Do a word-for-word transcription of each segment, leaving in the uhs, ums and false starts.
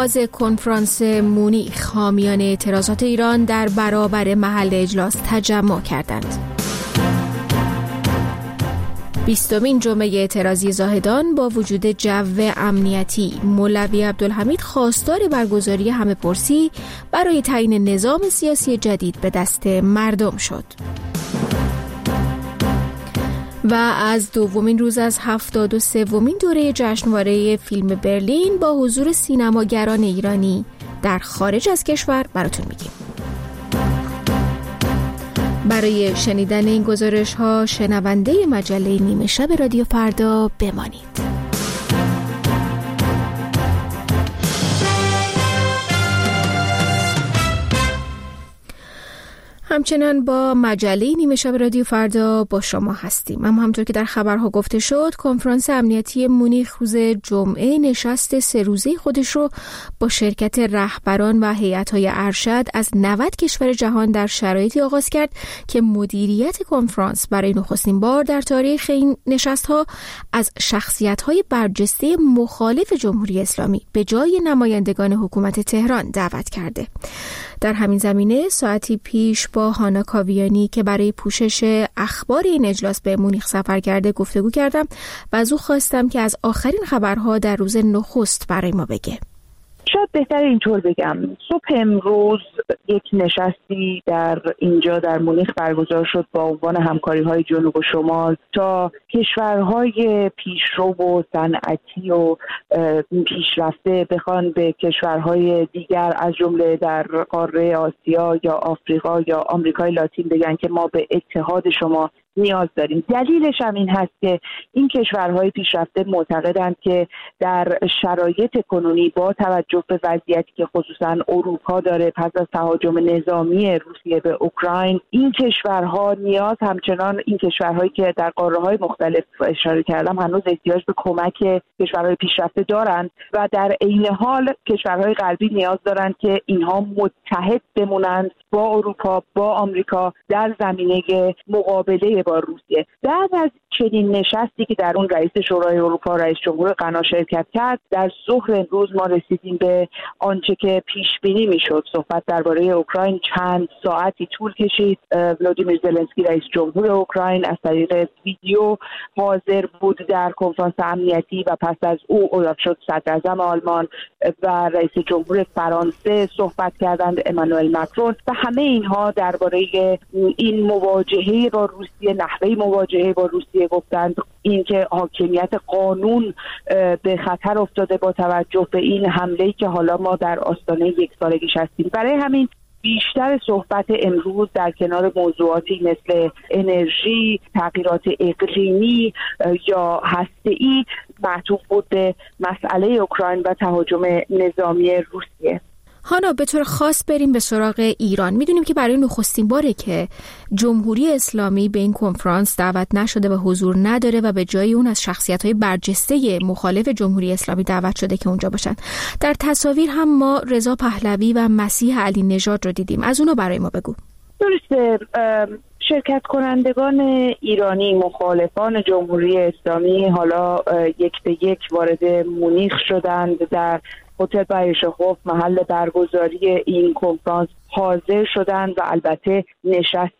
آغاز کنفرانس مونیخ، حامیان اعتراضات ایران در برابر محل اجلاس تجمع کردند. بیستمین جمعه اعتراضی زاهدان با وجود جو امنیتی، مولوی عبدالحمید خواستار برگزاری همه‌پرسی برای تعیین نظام سیاسی جدید به دست مردم شد. و از دومین روز از هفتاد و سومین دوره جشنواره فیلم برلین با حضور سینماگران ایرانی در خارج از کشور براتون میگیم. برای شنیدن این گزارش ها شنونده مجله نیمه شب رادیو فردا بمانید. همچنان با مجله نیمه شب رادیو فردا با شما هستیم. اما همونطور که در خبرها گفته شد، کنفرانس امنیتی مونیخ روز جمعه نشست سه روزه خودش رو با شرکت رهبران و هیئت‌های ارشد از نود کشور جهان در شرایطی آغاز کرد که مدیریت کنفرانس برای نخستین بار در تاریخ این نشست‌ها از شخصیت‌های برجسته مخالف جمهوری اسلامی به جای نمایندگان حکومت تهران دعوت کرده. در همین زمینه ساعتی پیش با هانا کاویانی که برای پوشش اخبار این اجلاس به مونیخ سفر کرده گفتگو کردم و از او خواستم که از آخرین خبرها در روز نخست برای ما بگه. شاید بهتر اینطور بگم، صبح امروز یک نشستی در اینجا در مونیخ برگزار شد با عنوان همکاری‌های جنوب و شمال تا کشورهای پیشرو و صنعتی و پیشرفته بخوان به کشورهای دیگر از جمله در قاره آسیا یا آفریقا یا آمریکای لاتین بگن که ما به اتحاد شما نیاز داریم. دلیلش هم این هست که این کشورهای پیشرفته معتقدند که در شرایط کنونی با توجه به وضعیتی که خصوصا اروپا داره پس از تهاجم نظامی روسیه به اوکراین، این کشورها نیاز همچنان این کشورهایی که در قاره‌های مختلف اشاره کردم هنوز احتیاج به کمک کشورهای پیشرفته دارند و در عین حال کشورهای غربی نیاز دارند که اینها متحد بمونند با اروپا، با آمریکا در زمینه مقابله با روسیه. بعد از چنین نشستی که در اون رئیس شورای اروپا، رئیس جمهور غنا شرکت کرد، در ظهر امروز ما رسیدیم به آنچه که پیش بینی میشد. صحبت درباره اوکراین چند ساعتی طول کشید. ولادیمیر زلنسکی رئیس جمهور اوکراین از طریق ویدیو حاضر بود در کنفرانس امنیتی و پس از او اولاف شد صدر اعظم آلمان و رئیس جمهور فرانسه صحبت کردند، امانوئل مکرون، و همه اینها درباره این مواجهه با روسیه، نحوه مواجهه با روسیه گفتند، اینکه حاکمیت قانون به خطر افتاده با توجه به این حمله‌ای که حالا ما در آستانه یک سالگیش هستیم. برای همین بیشتر صحبت امروز در کنار موضوعاتی مثل انرژی، تغییرات اقلیمی یا هسته‌ای معطوف بود به مسئله اوکراین و تهاجم نظامی روسیه. هانا، به طور خاص بریم به سراغ ایران. میدونیم که برای نخستین باره که جمهوری اسلامی به این کنفرانس دعوت نشده و حضور نداره و به جای اون از شخصیت‌های برجسته مخالف جمهوری اسلامی دعوت شده که اونجا باشن. در تصاویر هم ما رضا پهلوی و مسیح علی نژاد رو دیدیم. از اونو برای ما بگو. درسته. شرکت کنندگان ایرانی مخالفان جمهوری اسلامی حالا یک به یک وارد مونیخ شدند. در هتل بایشخوف محل برگزاری این کنفرانس حاضر شدند و البته نشست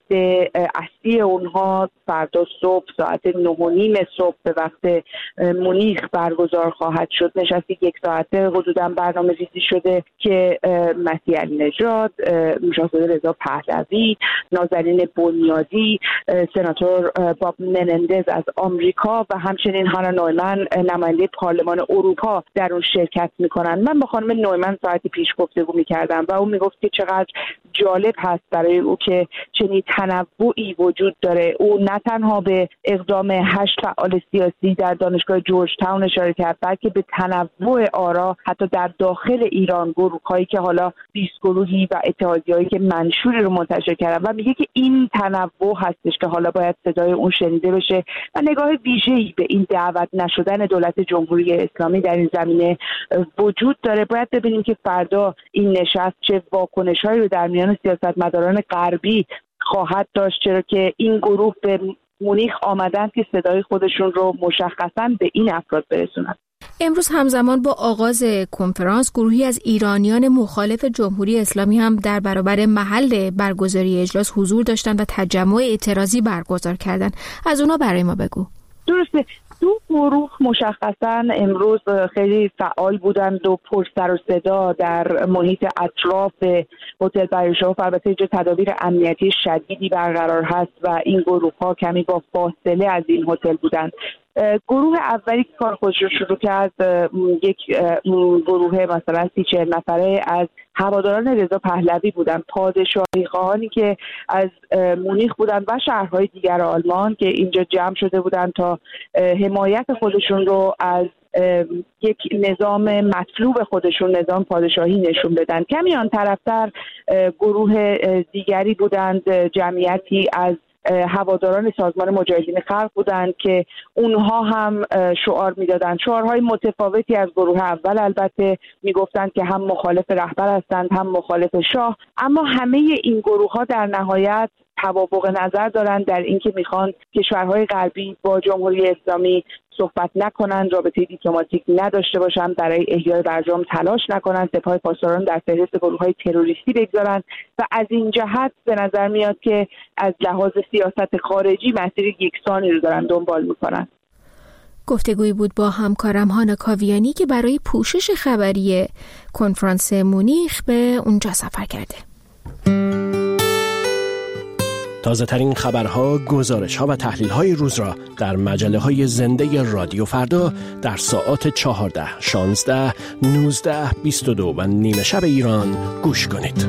اصلی اونها فردا صبح ساعت نه و نیم صبح به وقت مونیخ برگزار خواهد شد. نشستی یک ساعته حدوداً برنامه ریزی شده که مسیح علی نژاد، شاهزاده رضا پهلوی، نازنین بنیادی، سناتور باب منندز از آمریکا و همچنین هانا نویمن نماینده پارلمان اروپا در اون شرکت میکنن. من با خانم نویمن ساعتی پیش گفتگو میکردم و اون میگفت که چقدر جالب هست برای او که چنین تنوعی وجود داره. او نه تنها به اقدام هشت فعال سیاسی در دانشگاه جورج تاون اشاره کرد، بلکه به تنوع آرا حتی در داخل ایران، گروه‌هایی که حالا بیست گروهی و اتحادیه‌ای که منشوری رو منتشر کردن و میگه که این تنوع هستش که حالا باید صدای اون شنیده بشه و نگاه ویژه‌ای به این دعوت نشدن دولت جمهوری اسلامی در این زمینه وجود داره. باید ببینیم که فردا این نشست چه واکنش‌هایی رو در میان سیاستمداران غربی خواهد داشت، چرا که این گروه به مونیخ آمدن که صدای خودشون رو مشخصاً به این افراد برسونن. امروز همزمان با آغاز کنفرانس گروهی از ایرانیان مخالف جمهوری اسلامی هم در برابر محل برگزاری اجلاس حضور داشتند و تجمع اعتراضی برگزار کردند. از اونا برای ما بگو. درسته، دو گروه مشخصا امروز خیلی فعال بودند و پر سر و صدا در محیط اطراف هتل بریشاف. البته اینجا تدابیر امنیتی شدیدی برقرار هست و این گروه ها کمی با فاصله از این هتل بودند. گروه اولی که کار خودش رو شروع کرد یک گروه مثلا سی چهل نفره از هواداران رضا پهلوی بودند، پادشاهی خواهانی که از مونیخ بودند و شهرهای دیگر آلمان که اینجا جمع شده بودند تا حمایت خودشون رو از یک نظام مطلوب خودشون، نظام پادشاهی، نشون بدن. کمی آن طرفتر گروه دیگری بودند، جمعیتی از هواداران سازمان مجاهدین خلق بودند که اونها هم شعار میدادند، شعارهای متفاوتی از گروه اول. البته میگفتند که هم مخالف رهبر هستند هم مخالف شاه، اما همه این گروه ها در نهایت توافق نظر دارند در اینکه میخوان کشورهای غربی با جمهوری اسلامی صحبت نکنند، رابطه دیپلماتیک نداشته باشند، برای احیای برجام تلاش نکنند، سپاه پاسداران در فهرست گروه‌های تروریستی بگذارند و از این جهت به نظر میاد که از لحاظ سیاست خارجی مسیر یکسانی رو دارن دنبال میکنن. گفتگویی بود با همکارم هانا کاویانی که برای پوشش خبری کنفرانس مونیخ به اونجا سفر کرده. تازه ترین خبرها، گزارش‌ها و تحلیل‌های روز را در مجله‌های زنده رادیو فردا در ساعات چهارده، شانزده، نوزده، بیست و دو و نیمه شب ایران گوش کنید.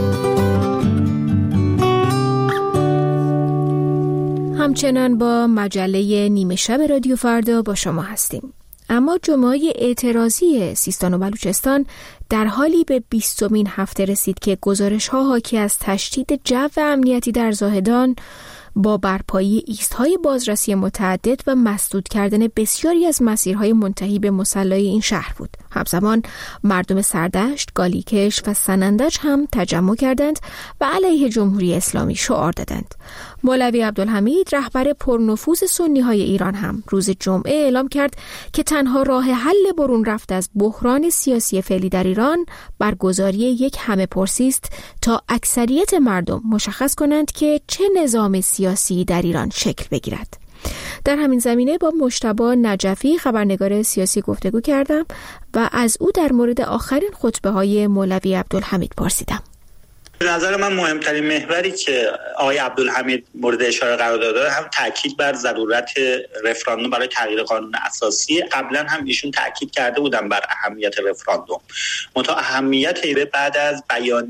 همچنان با مجله نیمه شب رادیو فردا با شما هستیم. اما جمعه اعتراضی سیستان و بلوچستان در حالی به بیستمین هفته رسید که گزارش‌ها حاکی از تشدید جو امنیتی در زاهدان با برپایی ایست‌های بازرسی متعدد و مسدود کردن بسیاری از مسیرهای منتهی به مصلی این شهر بود. همزمان مردم سردشت، گالیکش و سنندج هم تجمع کردند و علیه جمهوری اسلامی شعار دادند. مولوی عبدالحمید رهبر پرنفوذ سنی‌های ایران هم روز جمعه اعلام کرد که تنها راه حل برون رفت از بحران سیاسی فعلی در ایران برگزاری یک همه پرسی است تا اکثریت مردم مشخص کنند که چه نظام سیاسی در ایران شکل بگیرد. در همین زمینه با مجتبی نجفی خبرنگار سیاسی گفتگو کردم و از او در مورد آخرین خطبه‌های مولوی عبدالحمید پرسیدم. به نظر من مهمترین محوری که آقای عبدالحمید مورد اشاره قرار داده هم تاکید بر ضرورت رفراندوم برای تغییر قانون اساسی. قبلا هم ایشون تاکید کرده بودن بر اهمیت رفراندوم. منتها اهمیت ایره بعد از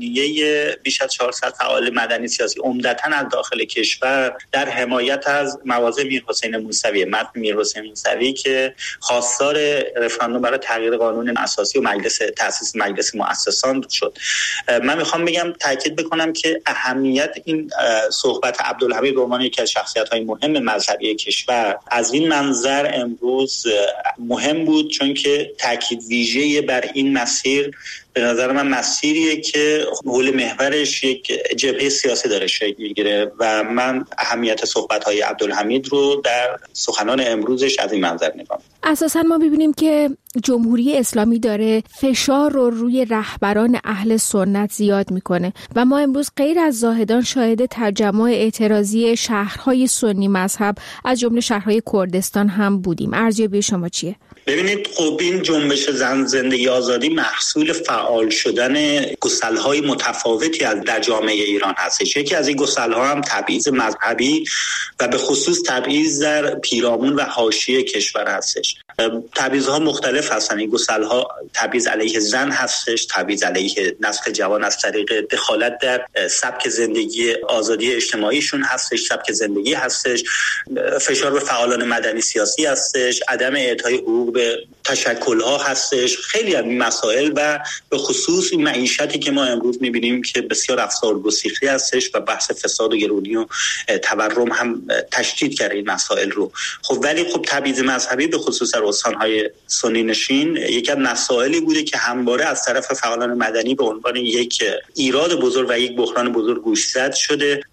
بیانیه بیش از چهارصد فعال مدنی سیاسی عمدتاً از داخل کشور در حمایت از مواضع میرحسین موسوی، متن میرحسین موسوی که خواستار رفراندوم برای تغییر قانون اساسی و مجلس تأسیس مجلس مؤسسان شد. من میخوام بگم تاکید بکنم که اهمیت این صحبت عبدالحمید به عنوان یکی از شخصیت‌های مهم مذهبی کشور از این منظر امروز مهم بود، چون که تاکید ویژه‌ای بر این مسیر به نظر من مسیریه که حول محورش یک جبهه سیاسی داره شکل میگیره و من اهمیت صحبت‌های عبدالحمید رو در سخنان امروزش از این منظر نگاه می‌کنم. اساساً ما ببینیم که جمهوری اسلامی داره فشار رو روی رهبران اهل سنت زیاد میکنه و ما امروز غیر از زاهدان شاهد تجمع اعتراضی شهرهای سنی مذهب از جمله شهرهای کردستان هم بودیم. ارزیابی شما چیه؟ ببینید، خب این جنبش زن زندگی آزادی محصول فعال شدن گسل‌های متفاوتی از در جامعه ایران هستش. یکی از این گسل‌ها هم تبعیض مذهبی و به خصوص تبعیض در پیرامون و حاشیه کشور هستش. تبعیض‌ها مختلف هستن. این گسل‌ها تبعیض علیه زن هستش، تبعیض علیه نسل جوان از طریق دخالت در سبک زندگی آزادی اجتماعیشون هستش، سبک زندگی هستش، فشار به فعالان مدنی سیاسی هستش، عدم اعطای حقوق به تشکل‌ها هستش. خیلی از این مسائل و به خصوص این معیشتی که ما امروز می‌بینیم که بسیار افسار گسیخته هستش و بحث فساد و گرونی و تورم هم تشدید کرده این مسائل رو. خب ولی خب تبعیض مذهبی به خصوص در استان‌های سنی نشین یکی از مسائلی بوده که همواره از طرف فعالان مدنی به عنوان یک ایراد بزرگ و یک بحران بزرگ گوشزد شده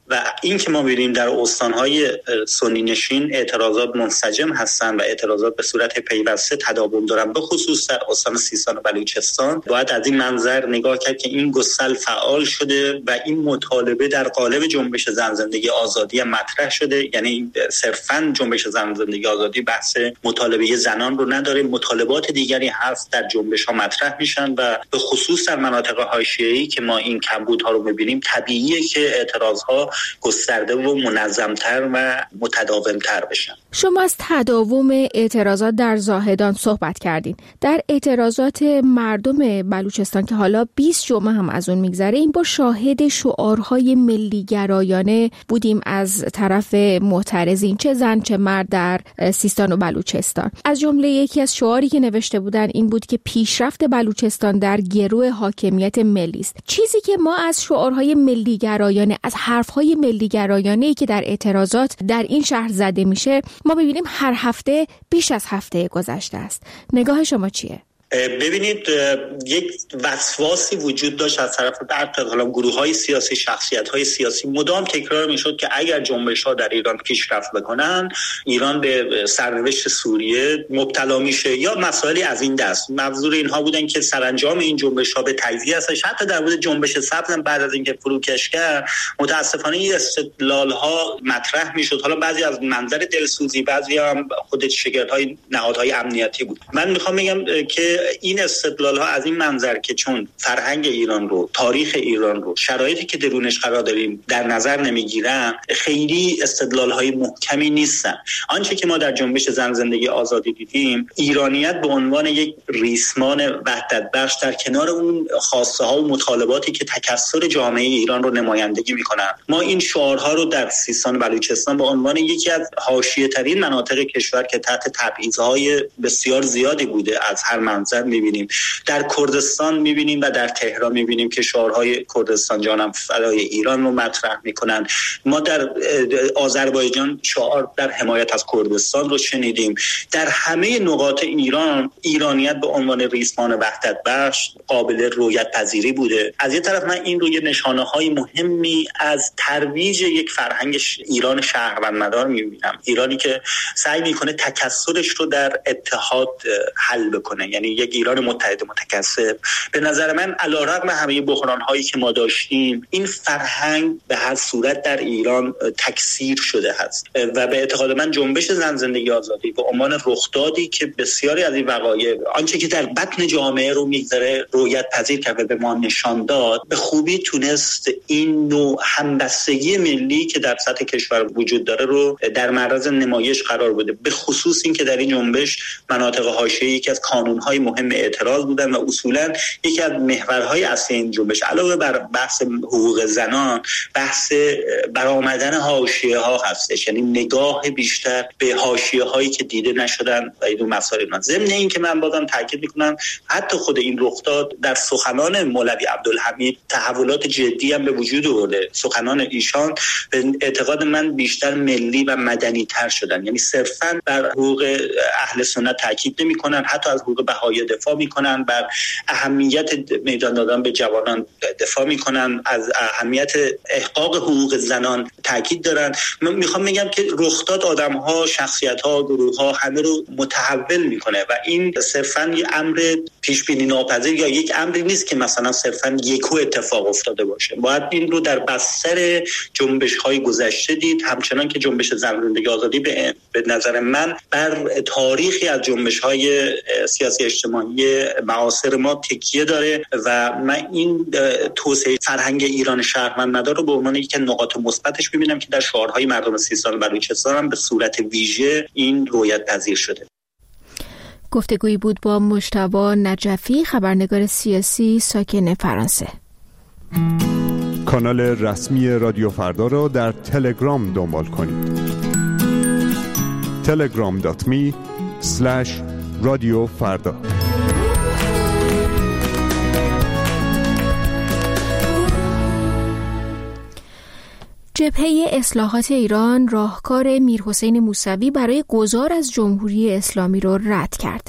و این که ما ببینیم در استان‌های سنی نشین اعتراضات منسجم هستن و اعتراضات به صورت پیوسته تداوم دارن، به خصوص در استان سیستان و بلوچستان، باید از این منظر نگاه کرد که این گسل فعال شده و این مطالبه در قالب جنبش زن زندگی آزادی مطرح شده. یعنی صرفاً جنبش زن زندگی آزادی بحث مطالبه زنان رو نداره، مطالبات دیگری هست در جنبش‌ها مطرح میشن و به خصوص در مناطق حاشیه‌ای که ما این کمبودها رو می‌بینیم طبیعیه که اعتراض‌ها گسترده و منظم‌تر و متداوم‌تر بشن. شما از تداوم اعتراضات در زاهدان صحبت کردین. در اعتراضات مردم بلوچستان که حالا بیست جمعه هم از اون میگذره، این با شاهد شعارهای ملی‌گرایانه بودیم از طرف معترضین، چه زن چه مرد در سیستان و بلوچستان. از جمله یکی از شعاری که نوشته بودن این بود که پیشرفت بلوچستان در گرو حاکمیت ملی است. چیزی که ما از شعارهای ملی‌گرایانه، از حرفهای ملی‌گرایانه‌ای که در اعتراضات در این شهر زده میشه، ما ببینیم هر هفته بیش از هفته گذشته است. نگاه شما چیه؟ ببینید، یک وسواسی وجود داشت از طرف در گروه‌های سیاسی، شخصیت‌های سیاسی، مدام تکرار می‌شد که اگر جنبش‌ها در ایران پیشرفت بکنن، ایران به سرنوشت سوریه مبتلا میشه یا مسائلی از این دست. منظور اینها بودن که سرانجام این جنبش‌ها به تجزیه هستش. حتی در مورد جنبش سبز بعد از اینکه فروکش کرد، متأسفانه این استدلال‌ها مطرح می‌شد. حالا بعضی از منظر دلسوزی، بعضی هم خود شگردهای نهادهای امنیتی بود. من می‌خوام بگم که این استدلال ها از این منظر که چون فرهنگ ایران رو، تاریخ ایران رو، شرایطی که درونش قرار داریم در نظر نمیگیرن، خیلی استدلال های محکمی نیستن. آنچه که ما در جنبش زن زندگی آزادی دیدیم، ایرانیت به عنوان یک ریسمان وحدت بخش در کنار اون خواسته ها و مطالباتی که تکثر جامعه ایران رو نمایندگی میکنن. ما این شعارها رو در سیستان و بلوچستان به عنوان یکی از حاشیه ترین مناطق کشور که تحت تبعیض‌های بسیار زیادی بوده از هر منظر میبینیم. در کردستان میبینیم و در تهران میبینیم که شعارهای کردستان جانم فدای ایران رو مطرح میکنن. ما در آذربایجان شعار در حمایت از کردستان رو شنیدیم. در همه نقاط ایران، ایرانیت به عنوان ریسمان وحدت بخش قابل رویت پذیری بوده. از یه طرف من این رو یه نشانه‌های مهمی از ترویج یک فرهنگ ایران شهروندمدار میبینم. ایرانی که سعی میکنه تکثرش رو در اتحاد حل بکنه، یعنی یک ایران متحد متکثر. به نظر من علیرغم همه بحران‌هایی که ما داشتیم، این فرهنگ به هر صورت در ایران تکثیر شده هست و به اعتقاد من جنبش زن زندگی آزادی به عنوان رخدادی که بسیاری از این وقایع، آنچه که در بطن جامعه رو میگذره، رویت پذیر کرد و به ما نشان داد، به خوبی تونست این نوع همبستگی ملی که در سطح کشور وجود داره رو در معرض نمایش قرار بده. به خصوص این که در این جنبش مناطق حاشیه‌ای که از کانون‌های مهم اعتراض بودن و اصولاً یکی از محورهای اصلی این جنبش علاوه بر بحث حقوق زنان، بحث برآمدن حاشیه‌ها هستش، یعنی نگاه بیشتر به حاشیه‌هایی که دیده نشدن و این مسائل اینا. ضمن این که من بازم تاکید می‌کنم حتی خود این رخداد در سخنان مولوی عبدالحمید تحولات جدی هم به وجود آورده. سخنان ایشان به اعتقاد من بیشتر ملی و مدنی‌تر شدن، یعنی صرفاً بر حقوق اهل سنت تاکید نمی‌کنن، حتی از حقوق بهایی دفاع میکنن، بر اهمیت میدان دادن به جوانان دفاع میکنن، از اهمیت احقاق حقوق زنان تاکید دارن. من میخوام بگم که رخداد آدم‌ها، شخصیت‌ها، گروه‌ها همه رو متحول میکنه و این صرفاً یه امر پیش بینی ناپذیر یا یک امری نیست که مثلا صرفاً یکو اتفاق افتاده باشه. باید این رو در بستر جنبش‌های گذشته دید، همچنان که جنبش زن زندگی آزادی به, به نظر من بر تاریخی از جنبش‌های سیاسی اجتماعی معاصر ما تکیه داره و من این توسعه فرهنگ ایران شهروندمدار رو به عنوان یک نقاط مثبتش می‌بینم که در شعارهای مردم سیستان و بلوچستان هم به صورت ویژه این رویت پذیر شده. گفتگویی بود با مجتبی نجفی، خبرنگار سیاسی ساکن فرانسه. کانال رسمی رادیو فردا را در تلگرام دنبال کنید. تلگرام دات می اسلش رادیو فردا. جبهه اصلاحات ایران راهکار میرحسین موسوی برای گذار از جمهوری اسلامی را رد کرد.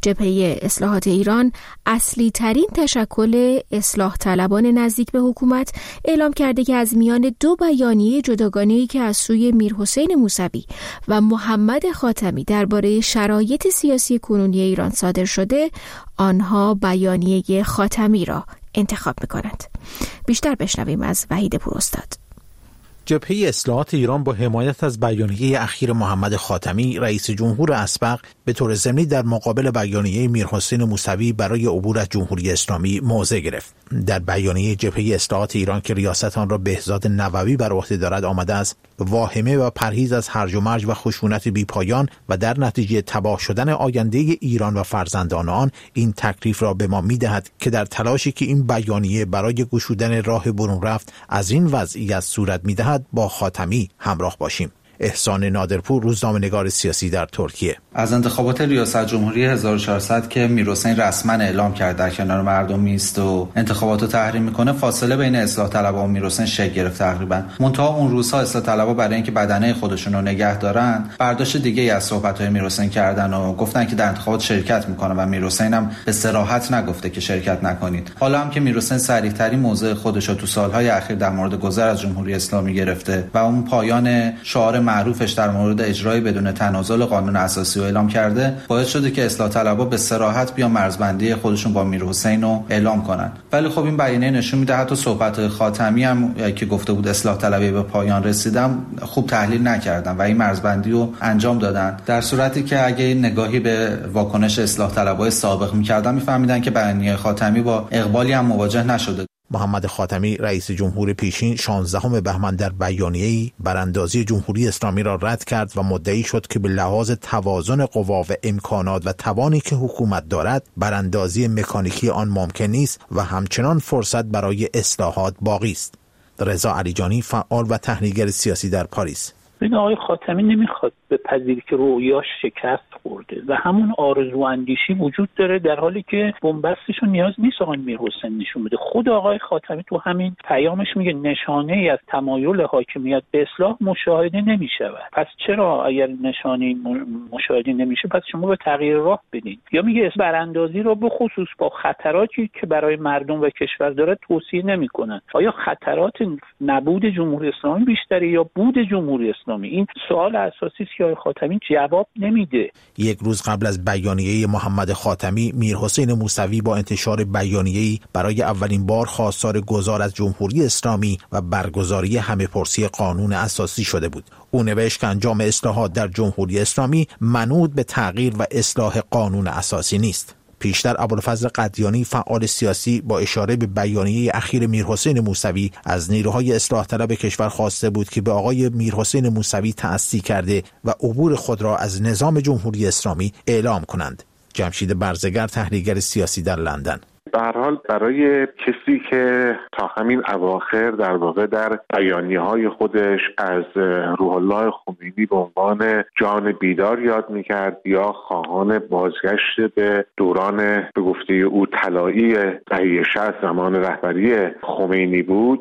جبهه اصلاحات ایران، اصلی ترین تشکل اصلاح طلبان نزدیک به حکومت، اعلام کرده که از میان دو بیانیه جداگانه‌ای که از سوی میرحسین موسوی و محمد خاتمی درباره شرایط سیاسی کنونی ایران صادر شده، آنها بیانیه خاتمی را انتخاب می‌کنند. بیشتر بشنویم از وحید پوراستاد. جبهه اصلاحات ایران با حمایت از بیانیه اخیر محمد خاتمی، رئیس جمهور اسبق، به طور ضمنی در مقابل بیانیه میرحسین موسوی برای عبور از جمهوری اسلامی موضع گرفت. در بیانیه جبهه اصلاحات ایران که ریاست آن را بهزاد نووی بر عهده دارد آمده است، واهمه و پرهیز از هرج و مرج و خشونت بی‌پایان و در نتیجه تباه شدن آینده ایران و فرزندان آن این تکلیف را به ما می‌دهد که در تلاشی که این بیانیه برای گشودن راه برون رفت از این وضعیت صورت می‌دهد با خاتمی همراه باشیم. احسان نادرپور، روزنامه‌نگار سیاسی در ترکیه. از انتخابات ریاست جمهوری هزار و چهارصد که میرحسین رسما اعلام کرد در کنار مردم میست و انتخاباتو تحریم میکنه، فاصله بین اصلاح طلبها و میرحسین شکل گرفت تقریبا. منتها اون روزها اصلاح طلبها برای اینکه بدنه خودشون رو نگه دارن، برداشت دیگه از صحبت‌های میرحسین کردن و گفتن که در انتخابات شرکت میکنه و میرحسین هم به صراحت نگفته که شرکت نکنید. حالا هم که میرحسین صریح‌ترین موضع خودش رو تو سالهای اخیر در مورد گذر از جمهوری اسلامی گرفته و اون پایان شعار معروفش در مورد اجرای بدون تنازل قانون اساسی رو اعلام کرده، باعث شده که اصلاح طلبها به صراحت بیان مرزبندی خودشون با میرحسین رو اعلام کنن. ولی خب این بیانیه نشون میده حتی صحبت خاتمی هم که گفته بود اصلاح طلبی به پایان رسیدم خوب تحلیل نکردن و این مرزبندی رو انجام دادن، در صورتی که اگه نگاهی به واکنش اصلاح طلبهای سابق میکردن میفهمیدن که بیانیه خاتمی با اقبالی هم مواجه نشده. محمد خاتمی، رئیس جمهور پیشین، شانزدهم بهمن در بیانیه‌ای براندازی جمهوری اسلامی را رد کرد و مدعی شد که به لحاظ توازن قوا و امکانات و توانی که حکومت دارد، براندازی مکانیکی آن ممکن نیست و همچنان فرصت برای اصلاحات باقی است. رضا علیجانی، فعال و تحلیلگر سیاسی در پاریس: این آقای خاتمی نمیخواد به پذیر که رویاش شکست خورده و همون آرزو اندیشی وجود داره، در حالی که بنبستشون نیاز نیست آقای میرحسین نشون بده. خود آقای خاتمی تو همین پیامش میگه نشانه ای از تمایل حاکمیت به اصلاح مشاهده نمیشود. پس چرا اگر نشانه مشاهده نمیشه پس شما به تغییر راه بدین؟ یا میگه براندازی رو به خصوص با خطراتی که برای مردم و کشور داره توصیه نمیکنن. آیا خطرات نبود جمهوری اسلامی بیشتره یا بود جمهوری اسلامی؟ این سوال اساسی است که آقای خاتمی جواب نمیده. یک روز قبل از بیانیه محمد خاتمی، میرحسین موسوی با انتشار بیانیه‌ای برای اولین بار خواستار گذار از جمهوری اسلامی و برگزاری همه‌پرسی قانون اساسی شده بود. او نوشت که انجام اصلاحات در جمهوری اسلامی منوط به تغییر و اصلاح قانون اساسی نیست. پیشتر ابوالفضل قدیانی، فعال سیاسی، با اشاره به بیانیه اخیر میرحسین موسوی از نیروهای اصلاح طلب کشور خواسته بود که به آقای میرحسین موسوی تأسی کرده و عبور خود را از نظام جمهوری اسلامی اعلام کنند. جمشید برزگر، تحلیلگر سیاسی در لندن: به هر حال برای کسی که تا همین اواخر در واقع در بیانیه‌های خودش از روح الله خمینی به عنوان جان بیدار یاد می‌کرد یا خواهان بازگشت به دوران به گفته او طلایی دهه شصت زمان رهبری خمینی بود،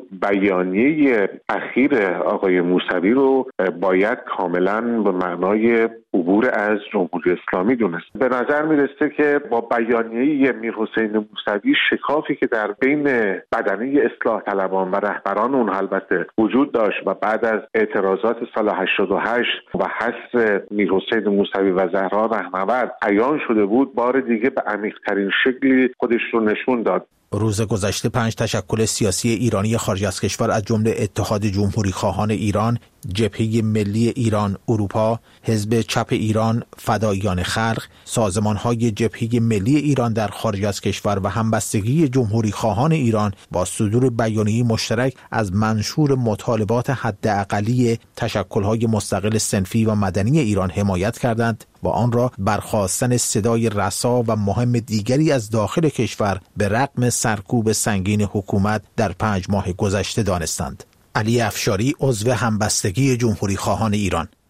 بیانیه اخیر آقای موسوی رو باید کاملاً به معنای عبور از جمهوری اسلامی دونست. به نظر میرسه که با بیانیه میرحسین موسوی شکافی که در بین بدنه اصلاح طلبان و رهبران اون البته وجود داشت و بعد از اعتراضات سال هشتاد و هشت و حذف میرحسین موسوی و زهرا رهنورد عیان شده بود، بار دیگه به عمیق‌ترین شکلی خودش رو نشون داد. روز گذشته پنج تشکل سیاسی ایرانی خارج از کشور از جمله اتحاد جمهوری خواهان ایران، جبهه ملی ایران اروپا، حزب چپ ایران، فداییان خلق، سازمان‌های جبهه ملی ایران در خارج از کشور و همبستگی جمهوری خواهان ایران با صدور بیانیه مشترک از منشور مطالبات حداقلی تشکل‌های مستقل صنفی و مدنی ایران حمایت کردند و آن را برخاستن صدای رسا و مهم دیگری از داخل کشور به رغم سرکوب سنگین حکومت در پنج ماه گذشته دانستند. علی افشاری، عضو همبستگی جمهوری خواهان ایران: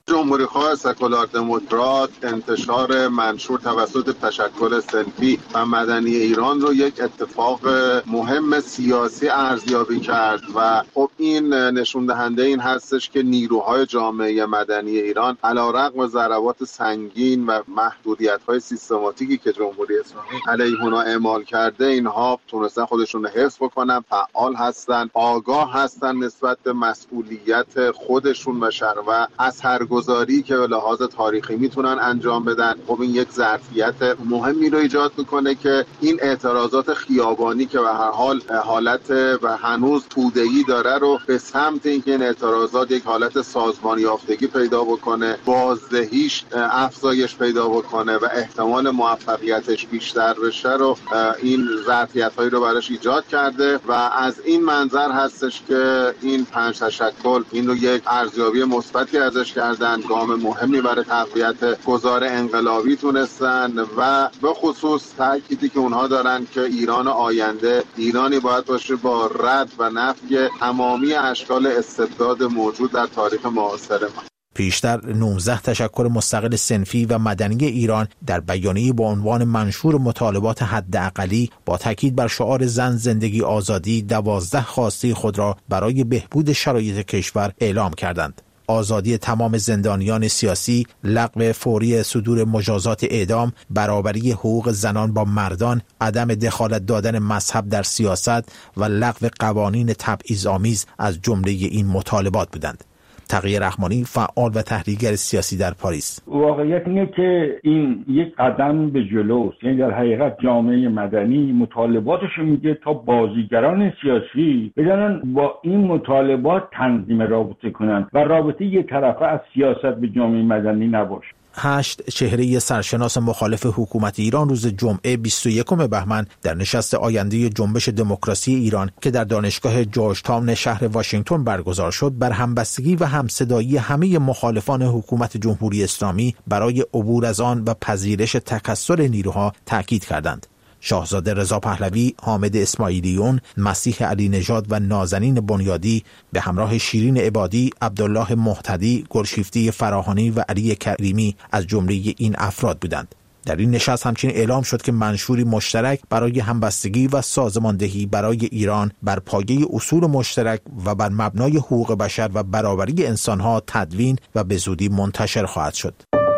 جمهوری‌خواه سکولار دموکرات انتشار منشور توسط تشکل صنفی و مدنی ایران رو یک اتفاق مهم سیاسی ارزیابی کرد و خب این نشون دهنده این هستش که نیروهای جامعه مدنی ایران علیرغم ضربات سنگین و محدودیت‌های سیستماتیکی که جمهوری اسلامی علیه اونها اعمال کرده، اینها تونستن خودشون رو حفظ بکنن، فعال هستن، آگاه هستن نسبت به مسئولیت خودشون و شر و اثرگذاری که به لحاظ تاریخی میتونن انجام بدن. خب این یک ظرفیت مهمی رو ایجاد میکنه که این اعتراضات خیابانی که به هر حال حالت و هنوز توده‌ای داره رو به سمت اینکه این اعتراضات یک حالت سازمان یافتگی پیدا بکنه، بازدهیش افزایش پیدا بکنه و احتمال موفقیتش بیشتر بشه رو این ظرفیت‌هایی رو براش ایجاد کرده و از این منظر هستش که این پنج تشکل این رو یک ارزیابی مثبتی ازش کردن، گام مهمی برای تقویت گذار انقلابی تونستن و به خصوص تأکیدی که اونها دارن که ایران آینده ایرانی باید باشه با رد و نفی تمامی اشکال استبداد موجود در تاریخ معاصر ما. پیشتر نوزده تشکل مستقل صنفی و مدنی ایران در بیانیه با عنوان منشور مطالبات حداقلی با تاکید بر شعار زن زندگی آزادی دوازده خواسته خود را برای بهبود شرایط کشور اعلام کردند. آزادی تمام زندانیان سیاسی، لغو فوری صدور مجازات اعدام، برابری حقوق زنان با مردان، عدم دخالت دادن مذهب در سیاست و لغو قوانین تبعیض‌آمیز از جمله این مطالبات بودند. تقی رحمانی، فعال و تحلیلگر سیاسی در پاریس: واقعیت اینه که این یک قدم به جلوست، یعنی در حقیقت جامعه مدنی مطالباتش میگه تا بازیگران سیاسی بدانن با این مطالبات تنظیم رابطه کنن و رابطه یک طرفه از سیاست به جامعه مدنی نباشه. هشت چهره سرشناس مخالف حکومت ایران روز جمعه بیست و یکم بهمن در نشست آینده جنبش دموکراسی ایران که در دانشگاه جورج تاون شهر واشنگتن برگزار شد بر همبستگی و همصدایی همه مخالفان حکومت جمهوری اسلامی برای عبور از آن و پذیرش تکثر نیروها تاکید کردند. شاهزاده رضا پهلوی، حامد اسماعیلیون، مسیح علی نژاد و نازنین بنیادی به همراه شیرین عبادی، عبدالله مهتدی، گلشیفته فراهانی و علی کریمی از جمله این افراد بودند. در این نشست همچنین اعلام شد که منشوری مشترک برای همبستگی و سازماندهی برای ایران بر پایه اصول مشترک و بر مبنای حقوق بشر و برابری انسانها تدوین و به زودی منتشر خواهد شد.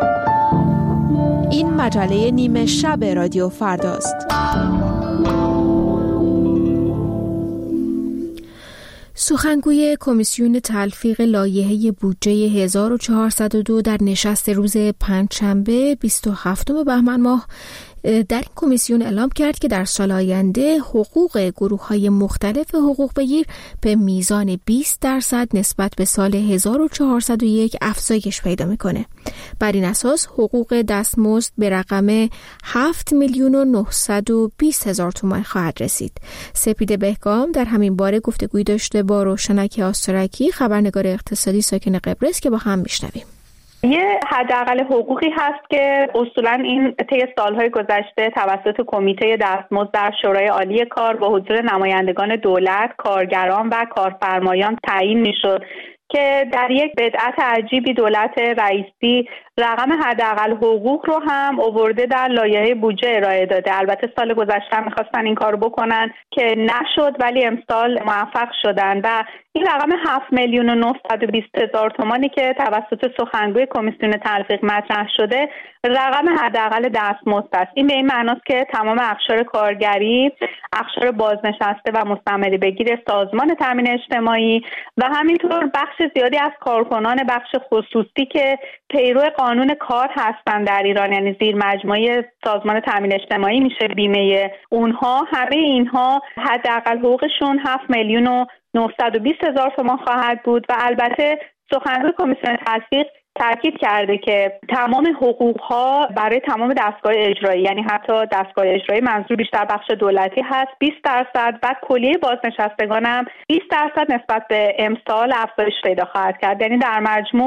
این مجله نیمه شب رادیو فرداست. سخنگوی کمیسیون تلفیق لایحه بودجه هزار و چهارصد و دو در نشست روز پنجشنبه بیست و هفتم بهمن ماه در این کمیسیون اعلام کرد که در سال آینده حقوق گروه‌های مختلف حقوق بگیر به میزان بیست درصد نسبت به سال هزار و چهارصد و یک افزایش پیدا میکنه. بر این اساس حقوق دستمزد به رقم هفت میلیون و نهصد و بیست هزار تومان خواهد رسید. سپید بهگام در همین باره گفتگوی داشته با روشنک آسترکی، خبرنگار اقتصادی ساکن قبرس، که با هم میشنویم. یه حداقل حقوقی هست که اصولا این طی سالهای گذشته توسط کمیته دستمزد در شورای عالی کار با حضور نمایندگان دولت، کارگران و کارفرمایان تعیین میشد که در یک بدعت عجیبی دولت رئیسی رقم حداقل حقوق رو هم آورده در لایحه بودجه ارائه داده. البته سال گذشته میخواستن این کارو بکنن که نشد، ولی امسال موفق شدن و این رقم هفت میلیون و نهصد و بیست هزار تومانی که توسط سخنگوی کمیسیون تلفیق مطرح شده رقم حداقل دستمزد است. این به این معناست که تمام اقشار کارگری، اقشار بازنشسته و مستمری بگیر سازمان تامین اجتماعی و همینطور بخش زیادی از کارکنان بخش خصوصی که پیرو قانون کار هستن در ایران، یعنی زیر مجموعه سازمان تامین اجتماعی میشه بیمه اونها، همه اینها حداقل حقوقشون هفت میلیون و نهصد و بیست هزار تومان خواهد بود. و البته سخنگوی کمیسیون تلفیق تاکید کرده که تمام حقوق‌ها برای تمام دستگاه اجرایی، یعنی حتی دستگاه اجرایی منظور بیشتر بخش دولتی هست، بیست درصد و کلیه بازنشستگان هم بیست درصد نسبت به امسال افزایش پیدا خواهد کرد. یعنی در مجموع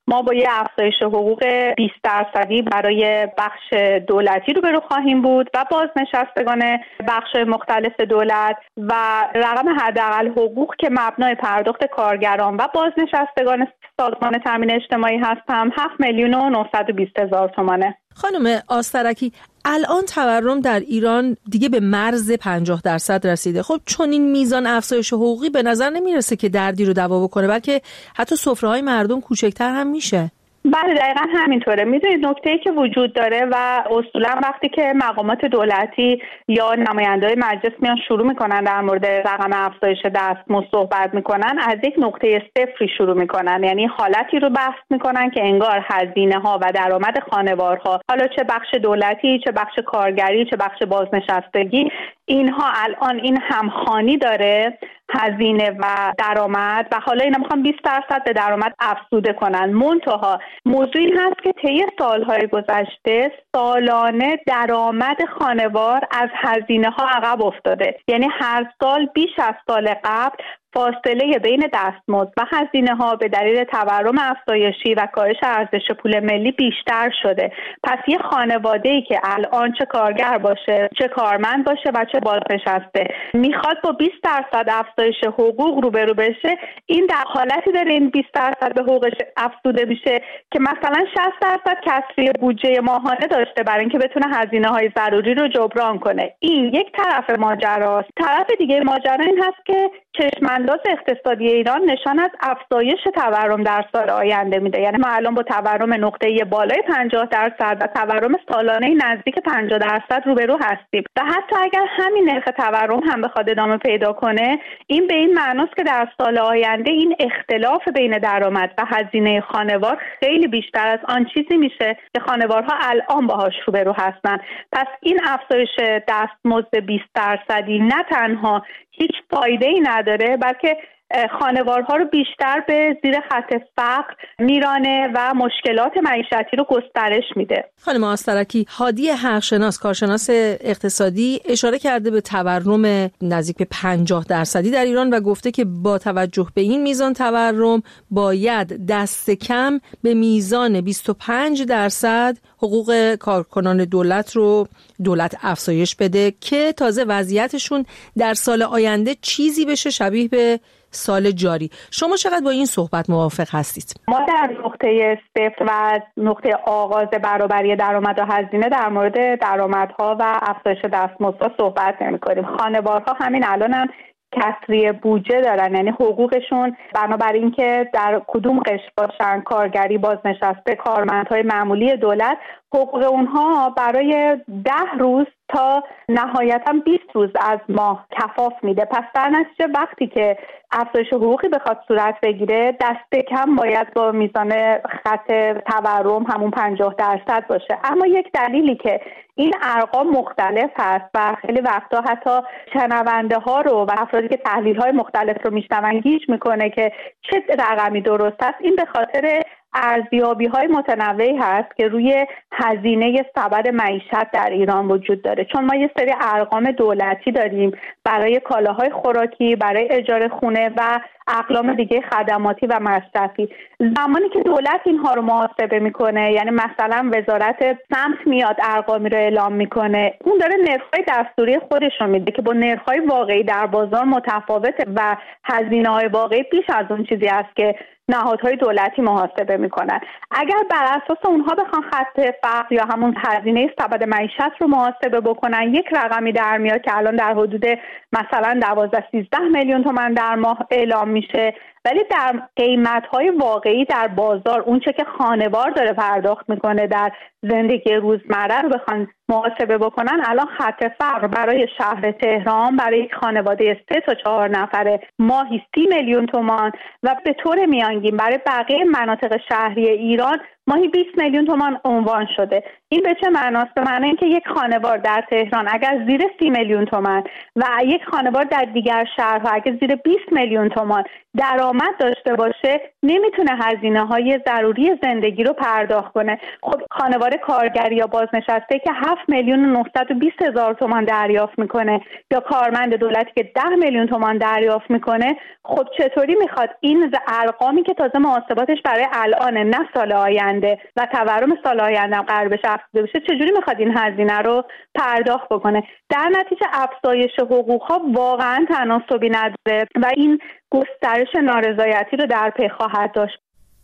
ما با یه افزایش حقوق بیست درصدی برای بخش دولتی روبرو خواهیم بود و بازنشستگان بخش مختلف دولت و رقم حداقل حقوق که مبنای پرداخت کارگران و بازنشستگان سازمان تامین اجتماعی هست هم هفت میلیون و نهصد و بیست هزار تومانه. خانم آسترکی، الان تورم در ایران دیگه به مرز پنجاه درصد رسیده. خب چون این میزان افزایش حقوقی به نظر نمیرسه که دردی رو دوا بکنه، بلکه حتی سفره‌های مردم کوچکتر هم میشه. بله دقیقا همینطوره. میدونید نکته‌ای که وجود داره و اصولا وقتی که مقامات دولتی یا نماینده‌های مجلس میان شروع میکنن در مورد رقم افزایش دستمزد صحبت میکنن، از یک نقطه صفری شروع میکنن، یعنی حالتی رو بحث میکنن که انگار هزینه ها و درآمد خانوارها، حالا چه بخش دولتی، چه بخش کارگری، چه بخش بازنشستگی، اینها الان این همخوانی داره، هزینه و درآمد، و حالا اینا میخوان بیست درصد به درآمد افزوده کنن. منتها موضوع این هست که طی سالهای گذشته سالانه درآمد خانوار از هزینه ها عقب افتاده، یعنی هر سال بیش از سال قبل فاصله بین دستمزد و هزینه ها به دلیل تورم افزایشی و کاهش ارزش پول ملی بیشتر شده. پس یه خانواده‌ای که الان چه کارگر باشه، چه کارمند باشه و چه بازنشسته میخواد با بیست درصد افزایش حقوق روبرو بشه، این در حالتی داره این بیست درصد به حقوقش افزوده میشه که مثلا شصت درصد کسری بودجه ماهانه داشته برای اینکه بتونه هزینه‌های ضروری رو جبران کنه. این یک طرف ماجراست. طرف دیگه ماجرا این هست که چشم‌انداز اقتصادی ایران نشان از افزایش تورم در سال آینده میده. یعنی ما الان با تورم نقطه‌ای بالای پنجاه درصد و تورم سالانه نزدیک پنجاه درصد روبرو هستیم و حتی اگر همین نرخ تورم هم بخواد ادامه پیدا کنه، این به این معناست که در سال آینده این اختلاف بین درآمد و هزینه خانوار خیلی بیشتر از آن چیزی میشه که خانوارها الان باهاش روبرو هستن. پس این افزایش دستمزد بیست درصدی نه تنها هیچ فایده‌ای نداره، بلکه خانوارها رو بیشتر به زیر خط فقر میرانه و مشکلات معیشتی رو گسترش میده. خانم آسترکی، هادی حقشناس، کارشناس اقتصادی، اشاره کرده به تورم نزدیک به پنجاه درصدی در ایران و گفته که با توجه به این میزان تورم باید دست کم به میزان بیست و پنج درصد حقوق کارکنان دولت رو دولت افزایش بده که تازه وضعیتشون در سال آینده چیزی بشه شبیه به سال جاری. شما چقدر با این صحبت موافق هستید؟ ما در نقطه صفر و نقطه آغاز برابری درآمد و هزینه در مورد درآمدها و افزایش دستمزدها صحبت نمی‌کنیم. خانوارها همین الان هم کسری بودجه دارن، یعنی حقوقشون بنابراین اینکه در کدوم قشر باشن، کارگری، بازنشسته، کارمندهای معمولی دولت، حقوق اونها برای ده روز تا نهایتاً بیست روز از ماه کفاف میده. پس در نتیجه وقتی که افزایش حقوقی بخواد صورت بگیره، دست کم باید با میزان خط تورم همون پنجاه درصد باشه. اما یک دلیلی که این ارقام مختلف هست و خیلی وقتا حتی شنونده ها رو و افرادی که تحلیل های مختلف رو میشنون گیج میکنه که چه رقمی درست است، این به خاطر ارزیابی های متنوعی هست که روی هزینه سبد معیشت در ایران وجود داره. چون ما یه سری ارقام دولتی داریم برای کالاهای خوراکی، برای اجاره خونه و اقلام دیگه خدماتی و مصرفی. زمانی که دولت اینها رو محاسبه میکنه، یعنی مثلا وزارت سمت میاد ارقامی رو اعلام میکنه، اون داره نرخ‌های دستوری خودش رو میده که با نرخ‌های واقعی در بازار متفاوته و هزینه‌های واقعی بیش از اون چیزی است که نهادهای دولتی محاسبه میکنن. اگر بر اساس اونها بخوان خط فقر یا همون هزینه سبد معیشت رو محاسبه بکنن، یک رقمی در میاد که الان در حدود مثلا دوازده سیزده میلیون تومان در ماه اعلام میشه، ولی در قیمت‌های واقعی در بازار اون چه که خانوار داره پرداخت میکنه در زندگی روزمره رو بخوان محاسبه بکنن، الان خط فقر برای شهر تهران برای یک خانواده سه تا چهار نفره ماهی سی میلیون تومان و به طور میانگین برای بقیه مناطق شهری ایران ماهی بیست میلیون تومان عنوان شده. این به چه معناست؟ به معنی اینکه یک خانوار در تهران اگر زیر سی میلیون تومان و یک خانوار در دیگر شهرها اگر زیر بیست میلیون تومان درآمد داشته باشه نمیتونه هزینه‌های ضروری زندگی رو پرداخت کنه. خب خانوار کارگری یا بازنشسته که هفت میلیون و نهصد و بیست هزار تومان دریافت میکنه یا کارمند دولتی که ده میلیون تومان دریافت میکنه، خب چطوری میخواد این ارقامی که تازه محاسباتش برای الان نه سال آینده و تورم سال آینده هم قرار بشه افزوده بشه، چجوری میخواد این هزینه رو پرداخت بکنه؟ در نتیجه افزایش حقوق‌ها واقعا تناسبی نداره و این گسترش نارضایتی رو در پی خواهد داشت.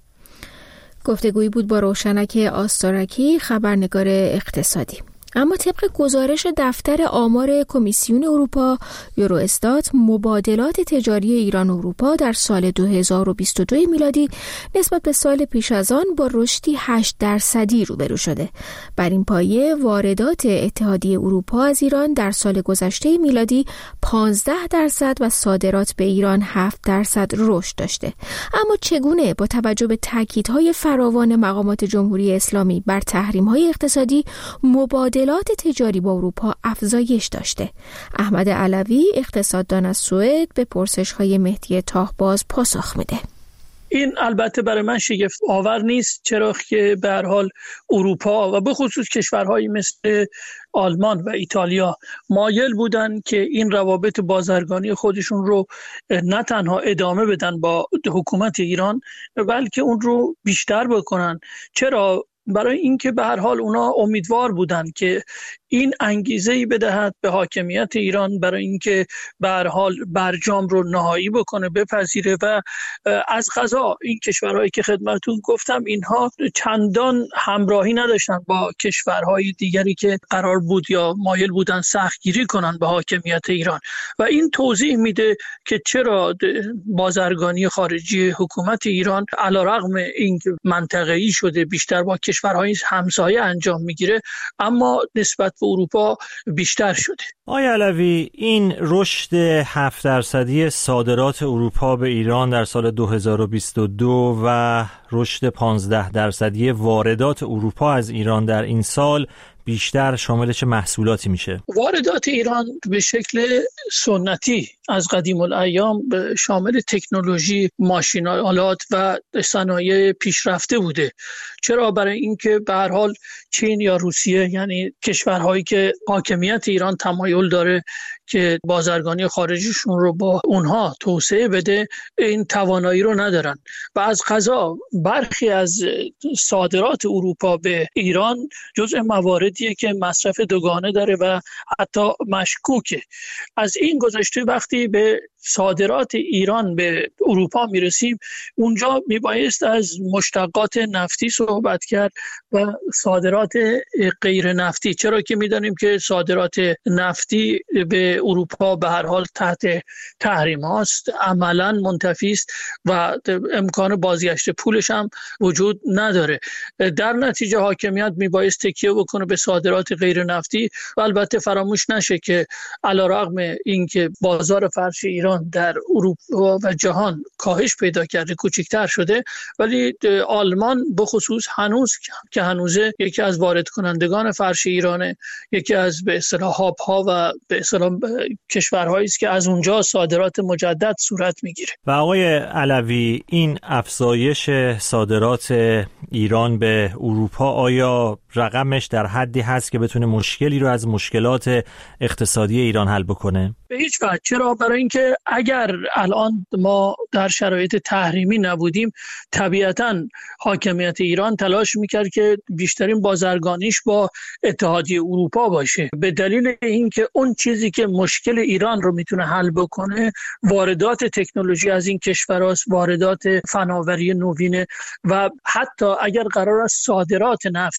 گفتگویی بود با روشنک آستارکی، خبرنگار اقتصادی. اما طبق گزارش دفتر آمار کمیسیون اروپا یوروستات، مبادلات تجاری ایران و اروپا در سال دو هزار و بیست و دو میلادی نسبت به سال پیش از آن با رشدی هشت درصدی روبرو شده. بر این پایه واردات اتحادیه اروپا از ایران در سال گذشته میلادی پانزده درصد و صادرات به ایران هفت درصد رشد داشته. اما چگونه با توجه به تاکیدهای فراوان مقامات جمهوری اسلامی بر تحریم‌های اقتصادی مبادلات مبادلات تجاری با اروپا افزایش داشته؟ احمد علوی، اقتصاددان از سوئد، به پرسش‌های مهدی تاهباز پاسخ میده. این البته برای من شگفت آور نیست، چرا که به هر حال اروپا و به خصوص کشورهایی مثل آلمان و ایتالیا مایل بودن که این روابط بازرگانی خودشون رو نه تنها ادامه بدن با حکومت ایران بلکه اون رو بیشتر بکنن. چرا؟ برای اینکه به هر حال اونا امیدوار بودن که این انگیزه‌ای بدهد به حاکمیت ایران برای اینکه به هر حال برجام رو نهایی بکنه، بپذیره. و از قضا این کشورهایی که خدمتتون گفتم اینها چندان همراهی نداشتن با کشورهای دیگری که قرار بود یا مایل بودن سختگیری کنن به حاکمیت ایران و این توضیح میده که چرا بازرگانی خارجی حکومت ایران علیرغم اینکه منطقه‌ای شده بیشتر با کشورهای همسایه انجام میگیره اما نسبت به اروپا بیشتر شده. آقای علوی، این رشد هفت درصدی صادرات اروپا به ایران در سال دو هزار و بیست و دو و رشد پانزده درصدی واردات اروپا از ایران در این سال بیشتر شامل چه محصولاتی میشه؟ واردات ایران به شکل سنتی از قدیم الایام شامل تکنولوژی، ماشین‌آلات و صنایع پیشرفته بوده. چرا؟ برای اینکه به هر حال چین یا روسیه، یعنی کشورهایی که حاکمیت ایران تمایل داره که بازرگانی خارجیشون رو با اونها توسعه بده، این توانایی رو ندارن و از قضا برخی از صادرات اروپا به ایران جزء مواردیه که مصرف دوگانه داره و حتی مشکوکه. از این گذشته وقتی به صادرات ایران به اروپا میرسیم اونجا میبایست از مشتقات نفتی صحبت کرد و صادرات غیر نفتی، چرا که میدانیم که صادرات نفتی به اروپا به هر حال تحت تحریم هاست، عملا منتفی است و امکان بازگشت پولش هم وجود نداره. در نتیجه حاکمیت میبایست تکیه بکنه به صادرات غیر نفتی و البته فراموش نشه که علیرغم اینکه بازار فرش ایران در اروپا و جهان کاهش پیدا کرده، کوچکتر شده، ولی آلمان به خصوص هنوز که هنوزه یکی از وارد کنندگان فرش ایرانه، یکی از به اصطلاح هاب ها و به اصطلاح کشورهایی است که از اونجا صادرات مجدد صورت میگیره. و آقای علوی، این افزایش صادرات ایران به اروپا آیا رقمش در حدی هست که بتونه مشکلی رو از مشکلات اقتصادی ایران حل بکنه؟ به هیچ وجه. چرا؟ برای اینکه اگر الان ما در شرایط تحریمی نبودیم طبیعتاً حاکمیت ایران تلاش میکرد که بیشترین بازرگانیش با اتحادیه اروپا باشه، به دلیل اینکه اون چیزی که مشکل ایران رو میتونه حل بکنه واردات تکنولوژی از این کشوراست، واردات فناوری نوینه و حتی اگر قرار است صادرات نفتی هم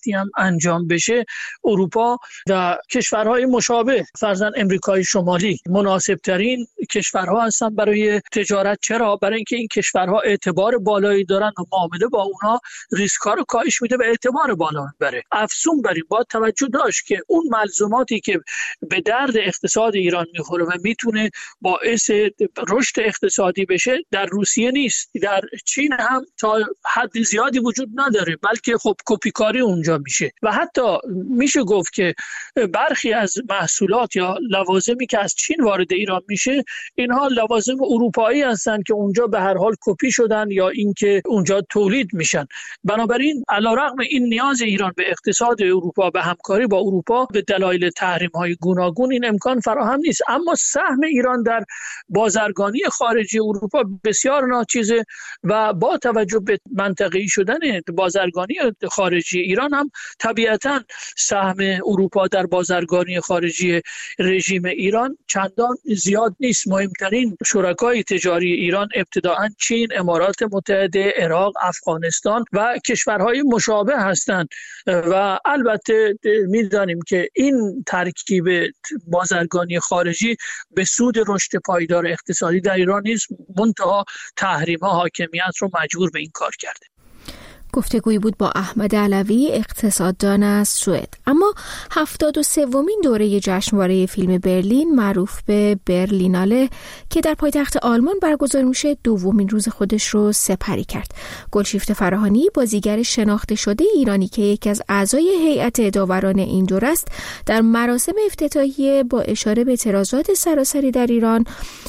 انجام بشه، اروپا و کشورهای مشابه فرضاً امریکای شمالی مناسب ترین کشورها هستن برای تجارت. چرا؟ برای اینکه این کشورها اعتبار بالایی دارن و معامله با اونها ریسک‌ها رو کاهش میده و اعتبار بالا میبره. افزون بر این با توجه داشت که اون ملزوماتی که به درد اقتصاد ایران میخوره و میتونه باعث رشد اقتصادی بشه در روسیه نیست، در چین هم تا حد زیادی وجود نداره، بلکه خب کپیکاری اونجا میشه و حتی میشه گفت که برخی از محصولات یا لوازمی که از چین وارد ایران میشه اینها لوازم اروپایی هستن که اونجا به هر حال کپی شدن یا اینکه اونجا تولید میشن. بنابراین علیرغم این نیاز ایران به اقتصاد اروپا، به همکاری با اروپا، به دلایل تحریم‌های گوناگون این امکان فراهم نیست. اما سهم ایران در بازرگانی خارجی اروپا بسیار ناچیزه و با توجه به منطقه‌ای شدن بازرگانی خارجی ایران هم طبیعتاً سهم اروپا در بازرگانی خارجی رژیم ایران چندان زیاد نیست. مهمترین شرکای تجاری ایران ابتداءً چین، امارات متحده، عراق، افغانستان و کشورهای مشابه هستند و البته می‌دانیم که این ترکیب بازرگانی خارجی به سود رشد پایدار اقتصادی در ایران نیست، منتها تحریم‌ها حاکمیت رو مجبور به این کار کرده. گفتگویی بود با احمد علوی، اقتصاددان از سوئد. اما هفتاد و سومین دوره جشنواره فیلم برلین معروف به برلیناله که در پایتخت آلمان برگزار میشه دومین روز خودش رو سپری کرد. گلشیفته فراهانی، بازیگر شناخته شده ایرانی که یکی از اعضای هیئت داوران این دوره است، در مراسم افتتاحیه با اشاره به اعتراضات سراسری در ایران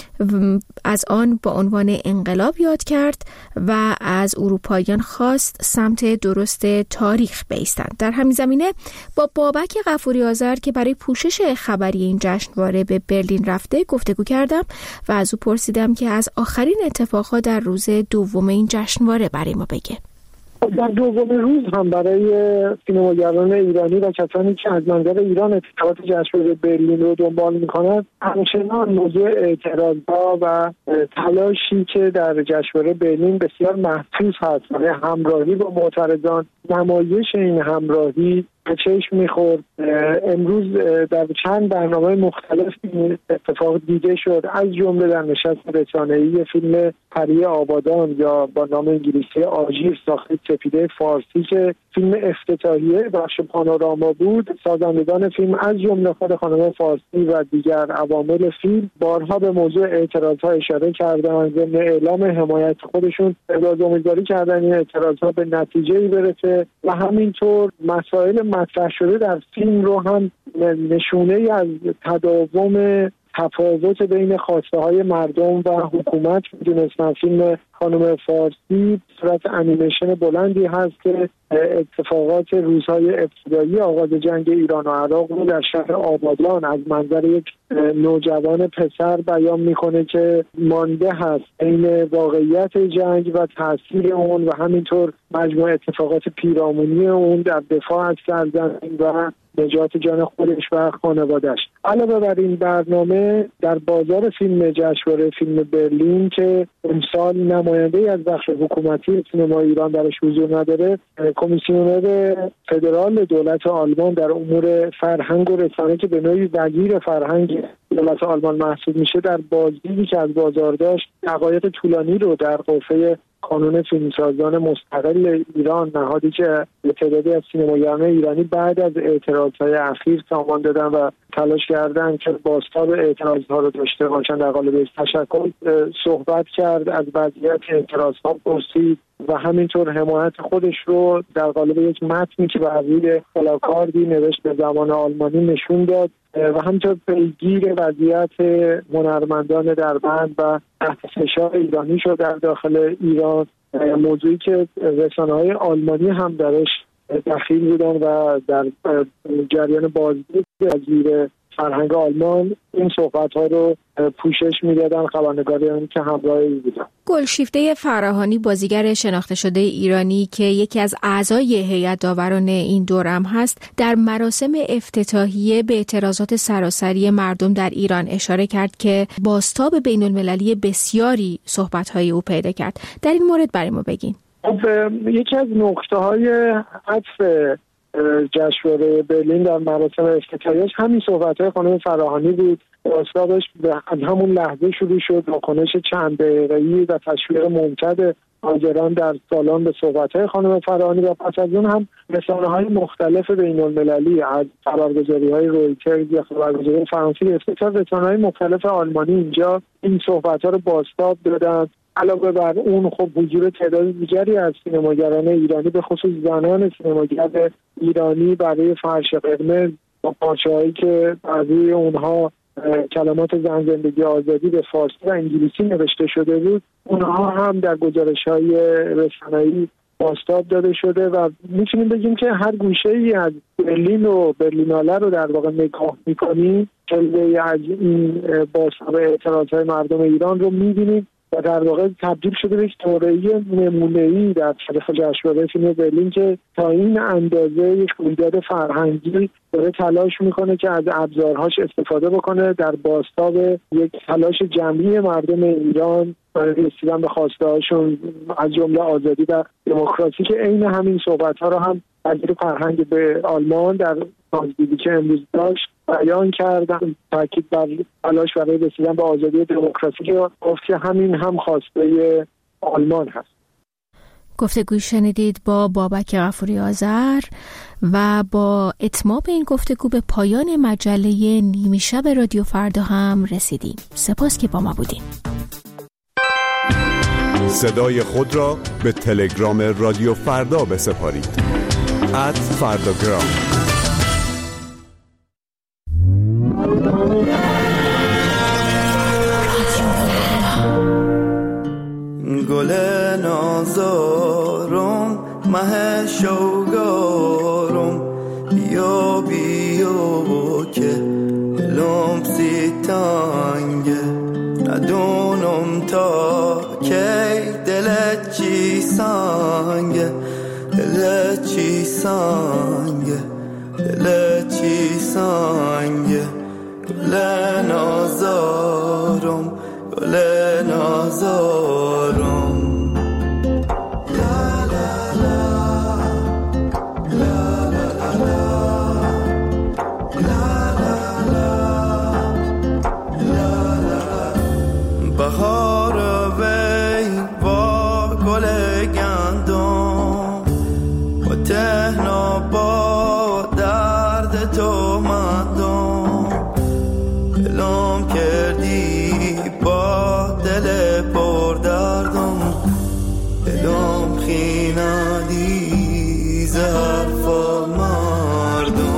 از آن با عنوان انقلاب یاد کرد و از اروپاییان خواست سمت درست تاریخ بایستند. در همین زمینه با بابک غفوری آذر که برای پوشش خبری این جشنواره به برلین رفته گفتگو کردم و از او پرسیدم که از آخرین اتفاقات در روز دوم این جشنواره برای ما بگه. در دوم روز هم برای سینماگران ایرانی و کسانی که از منظر ایران اتفاقات جشنواره برلین رو دنبال می‌کنند همچنان موضوع اعتراض‌ها و تلاشی که در جشنواره برلین بسیار محسوس هست برای همراهی با معترضان، نمایش این همراهی به چشم میخورد. امروز در چند برنامه مختلف اتفاق دیده شد، از جمله در نشست رسانه‌ای فیلم پری آبادان یا با نام انگلیسی آژیر ساخته سپیده فارسی که فیلم افتتاحیه بخش پانوراما بود. سازندگان فیلم از جمله خود خانم فارسی و دیگر عوامل فیلم بارها به موضوع اعتراضها اشاره کردند، ضمن اعلام حمایت خودشون ابراز امیدواری کردن این اعتراضها به نتیجه‌ای برسه و همینطور مسائل مطرح شده در فیلم رو هم نشونه از تداوم تفاوت بین خواسته های مردم و حکومت می‌دونستن. فیلم خانم فارسی صورت انیمیشن بلندی هست که اتفاقات روزهای ابتدایی آغاز جنگ ایران و عراق رو در شهر آبادان از منظر یک نوجوان پسر بیان میکنه که مانده هست بین واقعیت جنگ و تاثیر اون و همینطور مجموع اتفاقات پیرامونی اون در دفاع از سرزمین و نجات جان خودش و خانواده‌اش. علاوه بر این برنامه در بازار فیلم جشنواره فیلم برلین که امسال نماینده از بخش حکومتی سینما ایران درش حضور نداره، کمیسیونر فدرال دولت آلمان در امور فرهنگ و رسانه که به نوعی وزیر فرهنگ دولت آلمان محسوب میشه در بازدیدی که از بازار داشت دقایق طولانی رو در قوه کانون فیلمسازان مستقل ایران، نهادی که تعدادی از سینماگران ایرانی بعد از اعتراضهای اخیر سامان دادن و تلاش کردن که بازتاب اعتراضها رو داشته باشن در قالب تشکل، صحبت کرد، از وضعیت اعتراضها پرسید و همینطور حمایت خودش رو در قالب یک متنی که بر روی پلاکاردی نوشت به زبان آلمانی نشون داد و همینطور پیگیر وضعیت هنرمندان دربند و تحت فشار ایرانی شد در داخل ایران، موضوعی که رسانه‌های آلمانی هم درش دخیل بودن و در جریان بازدید وزیر فرهنگ آلمان این صحبت‌ها رو پوشش می‌دادن خبرنگارانی که همراه بودن. گلشیفته فراهانی، بازیگر شناخته شده ایرانی که یکی از اعضای هیئت داوران این دورم هست، در مراسم افتتاحیه به اعتراضات سراسری مردم در ایران اشاره کرد که بازتاب بین‌المللی بسیاری صحبت‌های او پیدا کرد. در این مورد برای ما بگین. خب یکی از نکته‌های عطف جشنواره برلین در مراسم افتتاحیه‌اش همین صحبت‌های خانم فراهانی بود. بازتابش از همون لحظه شروع شد، واکنش چند دقیقه‌ای و تشویق ممتد حاضران در سالن به صحبت‌های خانم فراهانی و پس از اون هم رسانه‌های مختلف بین‌المللی از خبرگزاری‌های رویترز یا خبرگزاری فرانسه گرفته تا رسانه‌های مختلف آلمانی اینجا این صحبت‌ها رو بازتاب دادن. علاوه بر اون خب حضور تعداد دیگری از سینماگران ایرانی به خصوص زنان سینماگر ایرانی برای فرش قرمز با پارچه‌هایی که از روی اونها کلمات زن زندگی آزادی به فارسی و انگلیسی نوشته شده بود، اونها هم در گزارش‌های رسانه‌ای بازتاب داده شده و میتونیم بگیم که هر گوشه‌ای از برلین و برلیناله رو در واقع نگاه می‌کنیم جلوه از این بازتاب اعتراض‌های مردم ایران رو می‌بینیم و در واقع تبدیل شده به یک دوره‌ای نمونه‌ای در تاریخ جشنواره فیلم برلین که تا این اندازه یک رویداد فرهنگی داره تلاش میکنه که از ابزارهاش استفاده بکنه در بازتاب یک تلاش جمعی مردم ایران برای رسیدن به خواسته‌هاشون از جمله آزادی و دموکراسی که عین همین صحبت‌ها رو هم وزیر فرهنگ به آلمان در بازدیدی که امروز داشت بیان کردن، تاکید بر تلاش برای رسیدن به آزادی و دموکراسی که گفت که همین هم خواسته آلمان هست. گفتگوی شنیدید با بابک غفوری آذر و با اتمام این گفتگو به پایان مجله نیمه شب رادیو فردا هم رسیدیم. سپاس که با ما بودیم. صدای خود را به تلگرام رادیو فردا بسپارید. ات فرداگرام. گل نازارم مه شوگارم بیا بیا که لوم سی تانگه ندونم تا کی دلت چی سانگه دلت چی سانگه دلت چی سانگه گل نازارم گل نازارم بهار وی با گل گندم و تهنا با درد تو مندم دلم کردی با دل پر دردم دلم خیندی زرف مردم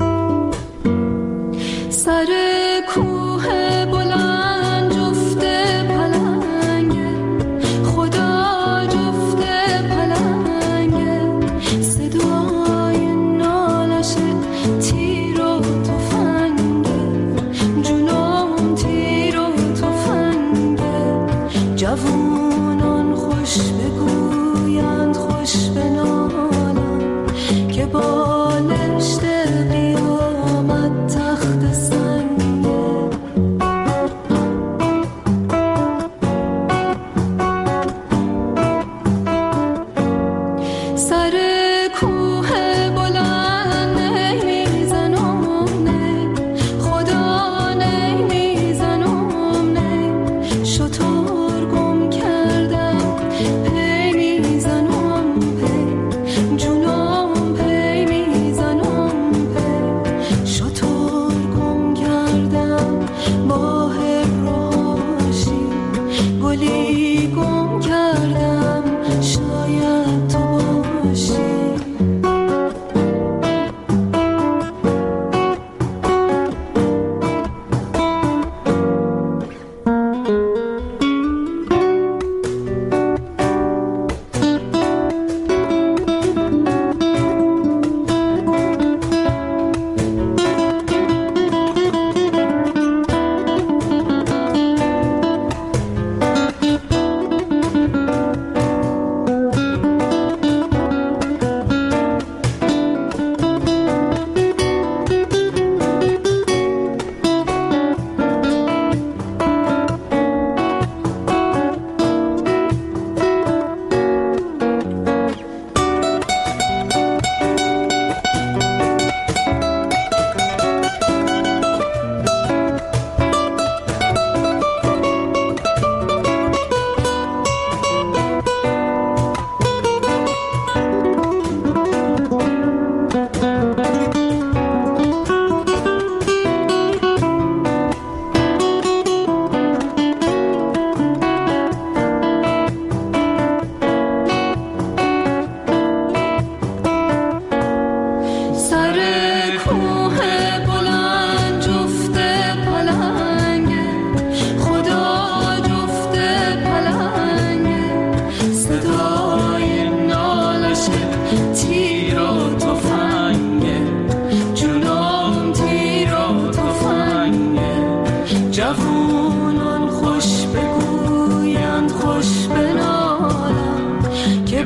سر کوه بلند جفته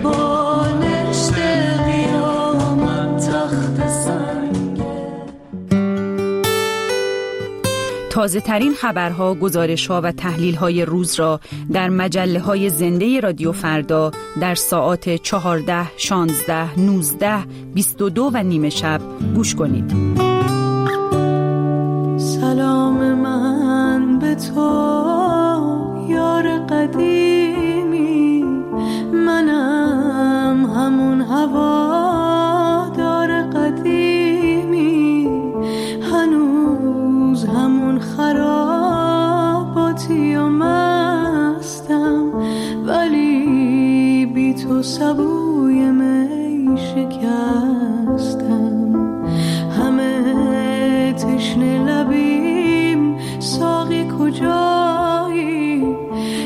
بالشت قیامت تخت سنگه. تازه ترین خبرها، گزارش‌ها و تحلیل‌های روز را در مجله‌های زنده رادیو فردا در ساعات چهارده، شانزده، نوزده، بیست و دو و نیمه شب گوش کنید. سلام من به تو یار قدیمی، منم همون هوادار قدیمی، هنوز همون خراباتی و مستم، ولی بی تو سبوی می شکستم. همه تشنه لبیم ساقی کجایی،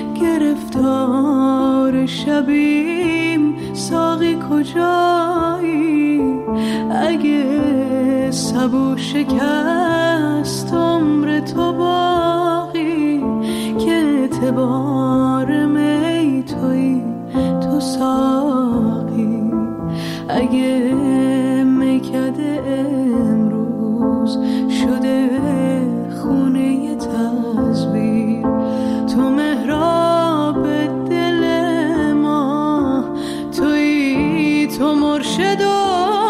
گرفتار شبیم ساقی کجایی، اگه سبو شکست عمر تو باقی، که اعتبار می توی تو ساقی، اگه میکده امروز شده خونه تزویر، تو محراب دل ما توی، تو مرشد و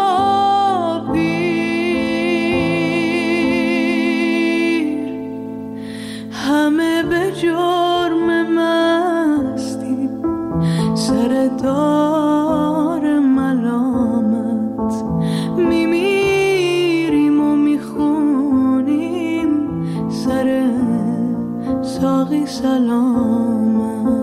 پیر، همه به جرم مستی سر دار ملامت، میمیریم و میخونیم سر ساقی سلامت.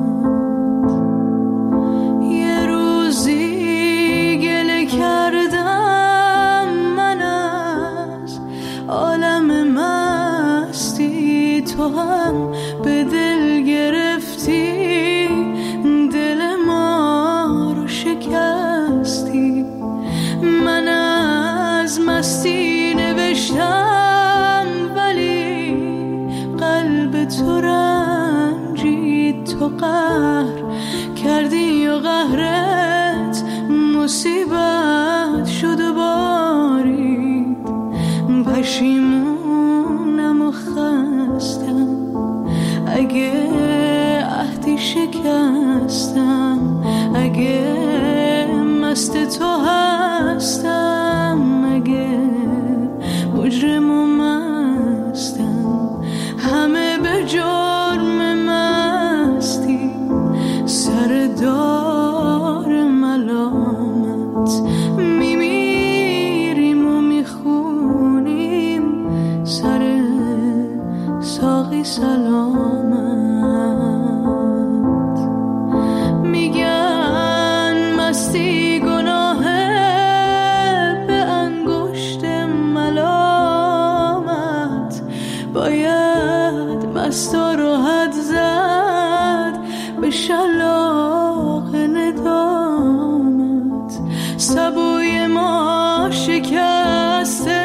یه روزی گله کردم من از عالم مستی، تو هم به دل گرفتی دل ما رو شکستی. من از مستی نوشتم ولی قلب تو رنجید، تو قهر کردی و قهرت مصیبت شد و بارید. پشیمونم و خستم اگه عهدی شکستم، اگه مست تو هستم، اگه مجرم و مستم، همه به جرم مستی سر دار ملامت، میمیریم و میخونیم سر ساقی سلامت. میگن مستی گناهه به انگشت ملامت، باید مستا رو حد زد به شلاق ندامت. سبوی ما شکسته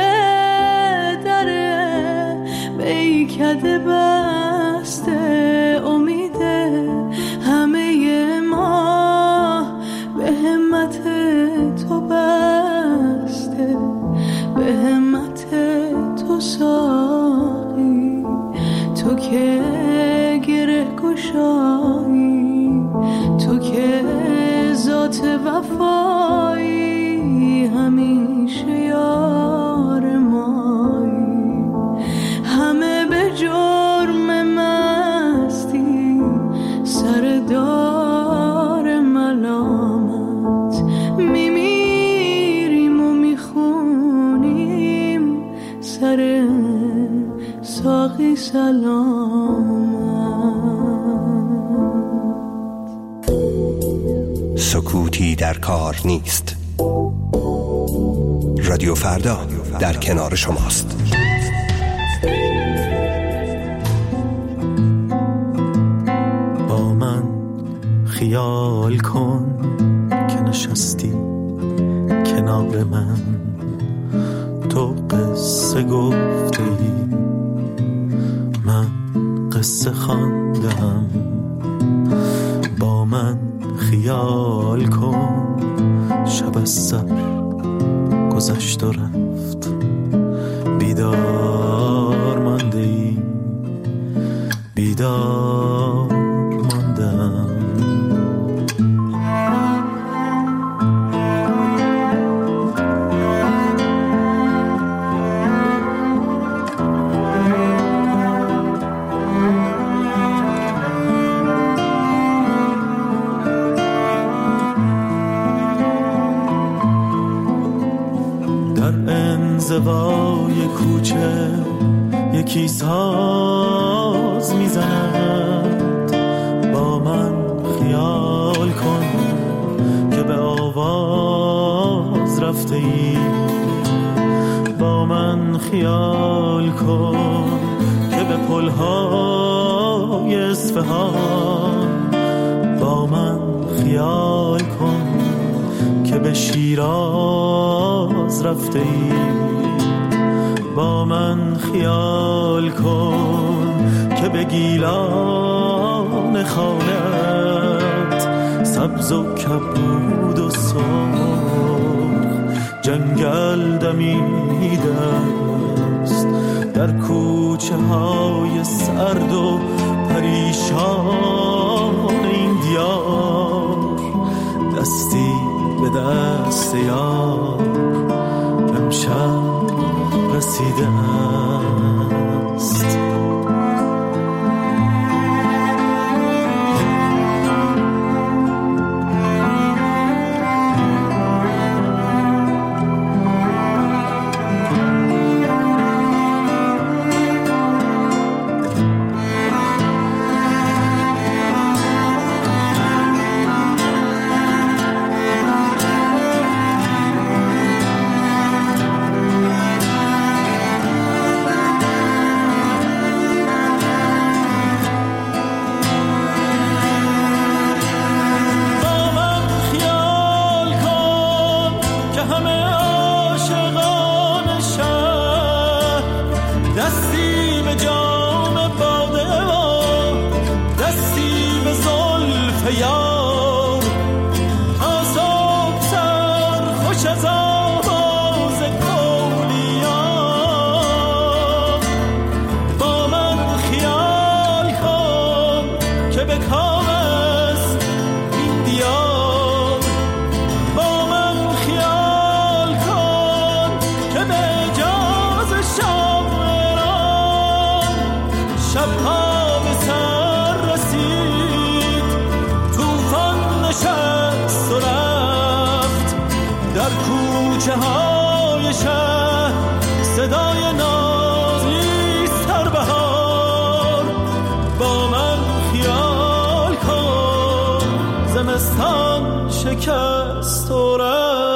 دره بیکده بسته، امیده همه ما به همت تو بسته، به همت تو ساقی، تو که گره گشایی، تو که ذات وفایی، همیشه یار مایی. همه به جرم مستی سر دار ملامت، میمیریم و میخونیم سر ساقی سلامت. سکوتی در کار نیست. رادیو فردا در کنار شماست. با من خیال کن که نشستی کنار من، تو قصه گفتی من قصه خواندم. با من خیال کن شب از سر گذشت و رفت، بیدار مانده ای بیدار ماندم. زوای کوچه یکی ساز میزند، با من خیال کن که به آواز رفته ای، با من خیال کن که به پلهای اصفهان، با من خیال کن که به شیراز رفته ای، با من خیال کن که به گیلان خانت سبز و کبود و سرخ جنگل دمیده است، در کوچه های سرد و پریشان این دیار، دستی به دست یار امشب رسیده است. شکست و رفت.